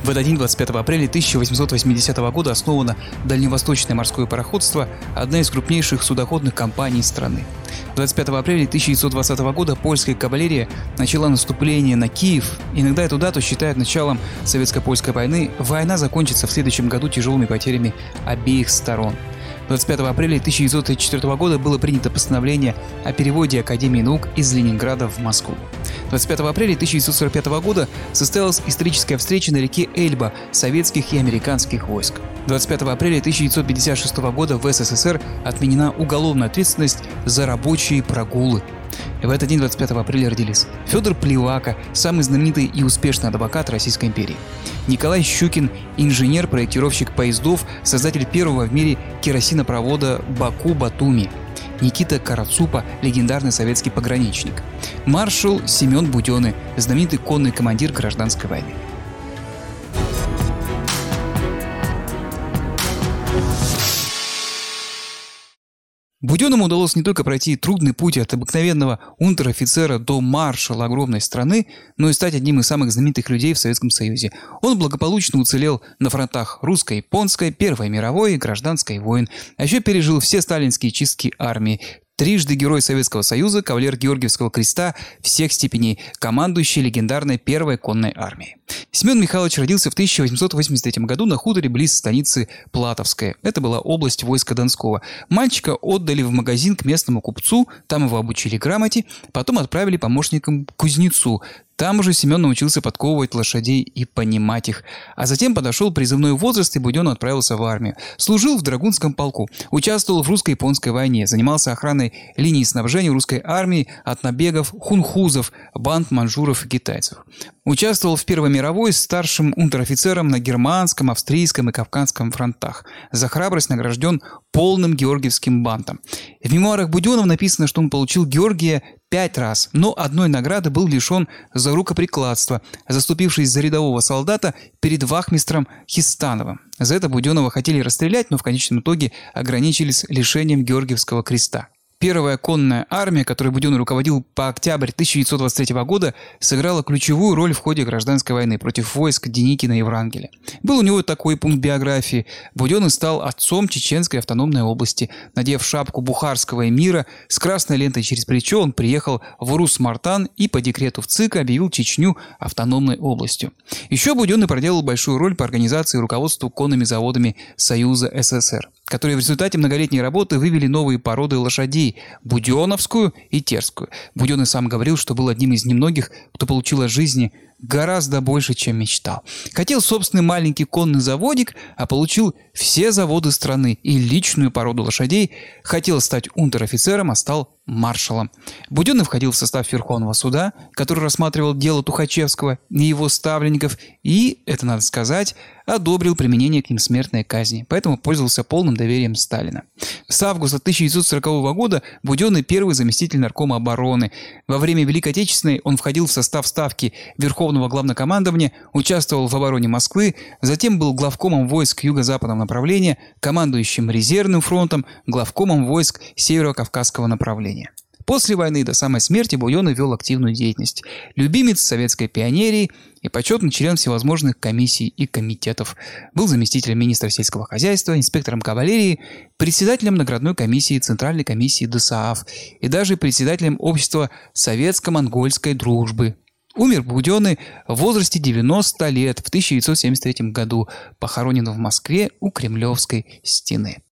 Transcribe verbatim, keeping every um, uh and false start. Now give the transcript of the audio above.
В этот день, двадцать пятого апреля тысяча восемьсот восьмидесятого года, основано Дальневосточное морское пароходство, одна из крупнейших судоходных компаний страны. двадцать пятого апреля тысяча девятьсот двадцатого года польская кавалерия начала наступление на Киев. Иногда эту дату считают началом советско-польской войны. Война закончится в следующем году тяжелыми потерями обеих сторон. двадцать пятого апреля тысяча девятьсот тридцать четвёртого года было принято постановление о переводе Академии наук из Ленинграда в Москву. двадцать пятого апреля тысяча девятьсот сорок пятого года состоялась историческая встреча на реке Эльба советских и американских войск. двадцать пятого апреля тысяча девятьсот пятьдесят шестого года в СССР отменена уголовная ответственность за рабочие прогулы. В этот день, двадцать пятого апреля, родились Федор Плевака, самый знаменитый и успешный адвокат Российской империи; Николай Щукин, инженер-проектировщик поездов, создатель первого в мире керосинопровода Баку-Батуми; Никита Карацупа, легендарный советский пограничник; маршал Семен Буденный, знаменитый конный командир гражданской войны. Буденному удалось не только пройти трудный путь от обыкновенного унтер-офицера до маршала огромной страны, но и стать одним из самых знаменитых людей в Советском Союзе. Он благополучно уцелел на фронтах русско-японской, Первой мировой и гражданской войн, а еще пережил все сталинские чистки армии. Трижды Герой Советского Союза, кавалер Георгиевского креста всех степеней, командующий легендарной Первой конной армией. Семен Михайлович родился в тысяча восемьсот восемьдесят третьем году на хуторе близ станицы Платовская. Это была область войска Донского. Мальчика отдали в магазин к местному купцу, там его обучили грамоте, потом отправили помощником к кузнецу. Там уже Семен научился подковывать лошадей и понимать их. А затем подошел призывной возраст, и Буденный отправился в армию. Служил в Драгунском полку, участвовал в русско-японской войне, занимался охраной линии снабжения русской армии от набегов хунхузов, банд маньчжуров и китайцев. Участвовал в Первой мировой старшим унтер-офицером на германском, австрийском и кавказском фронтах. За храбрость награжден полным георгиевским бантом. В мемуарах Буденного написано, что он получил Георгия пять раз, но одной награды был лишен за рукоприкладство, заступившись за рядового солдата перед вахмистром Хистановым. За это Буденного хотели расстрелять, но в конечном итоге ограничились лишением Георгиевского креста. Первая конная армия, которой Буденный руководил по октябрь тысяча девятьсот двадцать третьего года, сыграла ключевую роль в ходе гражданской войны против войск Деникина и Врангеля. Был у него такой пункт биографии. Буденный стал отцом Чеченской автономной области. Надев шапку бухарского эмира, с красной лентой через плечо он приехал в Урус-Мартан и по декрету в ЦИК объявил Чечню автономной областью. Еще Буденный проделал большую роль по организации и руководству конными заводами Союза СССР, которые в результате многолетней работы вывели новые породы лошадей – буденовскую и терскую. Буденный сам говорил, что был одним из немногих, кто получил от жизни гораздо больше, чем мечтал. Хотел собственный маленький конный заводик, а получил все заводы страны и личную породу лошадей. Хотел стать унтер-офицером, а стал маршалом. Буденный входил в состав Верховного суда, который рассматривал дело Тухачевского и его ставленников, и, это надо сказать, одобрил применение к ним смертной казни, поэтому пользовался полным доверием Сталина. С августа тысяча девятьсот сорокового года Буденный первый заместитель наркома обороны. Во время Великой Отечественной он входил в состав ставки Верховного главнокомандования, участвовал в обороне Москвы, затем был главкомом войск юго-западного направления, командующим резервным фронтом, главкомом войск северо-кавказского направления. После войны до самой смерти Буденный вел активную деятельность. Любимец советской пионерии и почетный член всевозможных комиссий и комитетов. Был заместителем министра сельского хозяйства, инспектором кавалерии, председателем наградной комиссии Центральной комиссии ДОСААФ и даже председателем общества советско-монгольской дружбы. Умер Буденный в возрасте девяноста лет в тысяча девятьсот семьдесят третьем году, похоронен в Москве у Кремлевской стены.